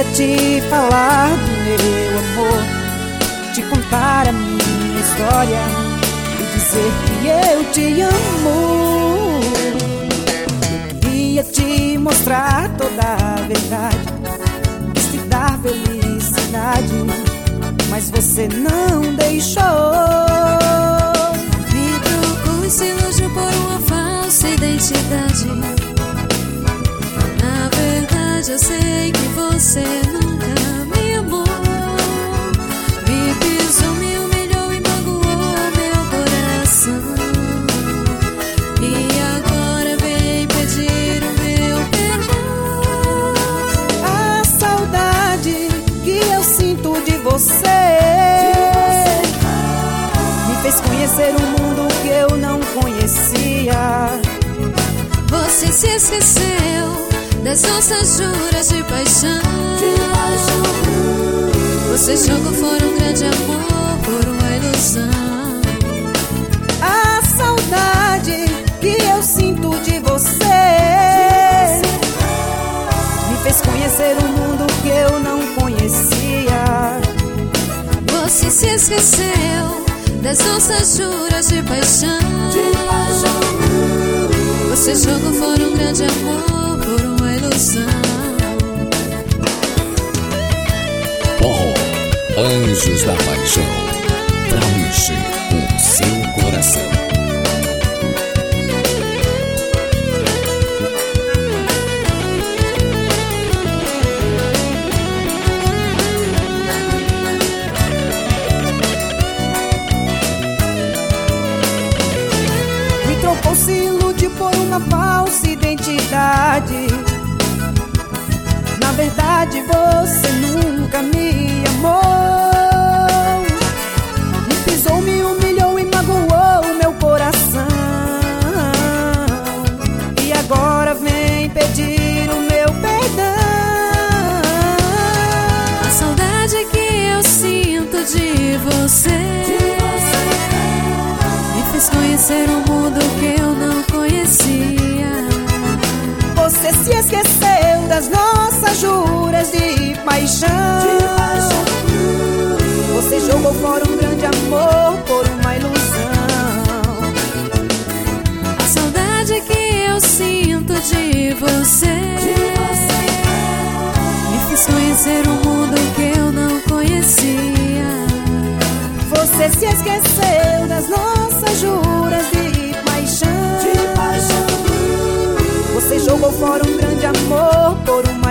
te falar do meu amor, te contar a minha história e dizer que eu te amo. Eu queria te mostrar toda a verdade, quis te dar felicidade, mas você não deixou. Me trocou esse elogio por uma falsa identidade. Na verdade eu sei que você nunca me amou. Me pisou, me humilhou e magoou meu coração. E agora vem pedir o meu perdão. A saudade que eu sinto de você me fez conhecer um mundo que eu não conhecia. Você se esqueceu das nossas juras de paixão. Você jogou fora um grande amor por uma ilusão. A saudade que eu sinto de você me fez conhecer um mundo que eu não conhecia. Você se esqueceu das nossas juras de paixão. Você jogou fora um grande amor por uma ilusão. Anjos da Paixão, pra mexer com o seu coração. Me trocou, se ilude por uma falsa identidade. Na verdade você nunca me amou. Me pisou, me humilhou e magoou meu coração. E agora vem pedir o meu perdão. A saudade que eu sinto de você me fez conhecer um mundo que eu não conhecia. Você se esqueceu das nossas juras de paixão. Você jogou fora um grande amor por uma ilusão. A saudade que eu sinto de você me fez conhecer um mundo que eu não conhecia. Você se esqueceu das nossas juras de paixão. Você jogou fora um grande amor por uma